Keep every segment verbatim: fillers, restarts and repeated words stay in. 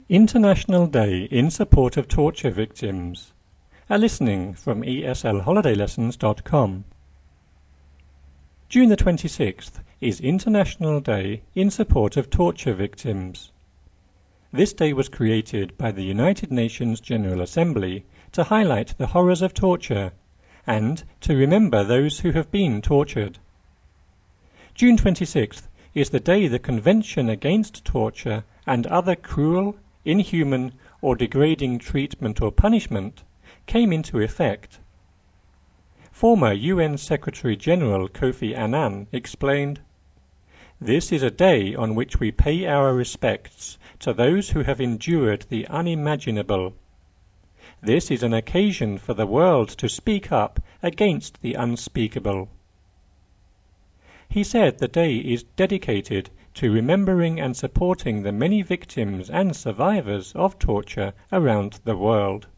International Day in Support of Torture Victims. A listening from E S L holiday lessons dot com. June the twenty-sixth is International Day in Support of Torture Victims. This day was created by the United Nations General Assembly to highlight the horrors of torture and to remember those who have been tortured. June twenty-sixth is the day the Convention Against Torture and Other Cruel, Inhuman or Degrading Treatment or Punishment came into effect. Former U N Secretary-General Kofi Annan explained, "This is a day on which we pay our respects to those who have endured the unimaginable. This is an occasion for the world to speak up against the unspeakable." He said the day is dedicated to remembering and supporting the many victims and survivors of torture around the world.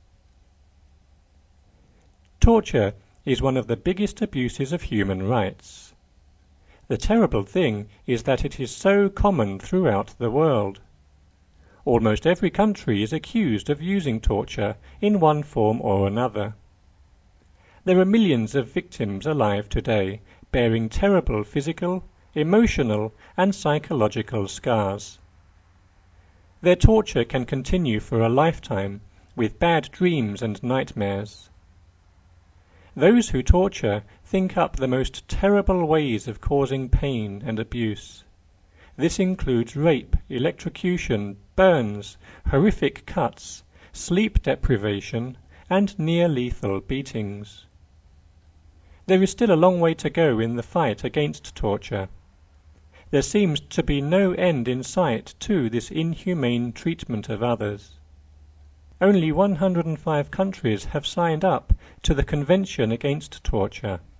Torture is one of the biggest abuses of human rights. The terrible thing is that it is so common throughout the world. Almost every country is accused of using torture in one form or another. There are millions of victims alive today, bearing terrible physical, emotional, and psychological scars. Their torture can continue for a lifetime, with bad dreams and nightmares. Those who torture think up the most terrible ways of causing pain and abuse. This includes rape, electrocution, burns, horrific cuts, sleep deprivation, and near-lethal beatings. There is still a long way to go in the fight against torture. There seems to be no end in sight to this inhumane treatment of others. Only one hundred five countries have signed up to the Convention Against Torture.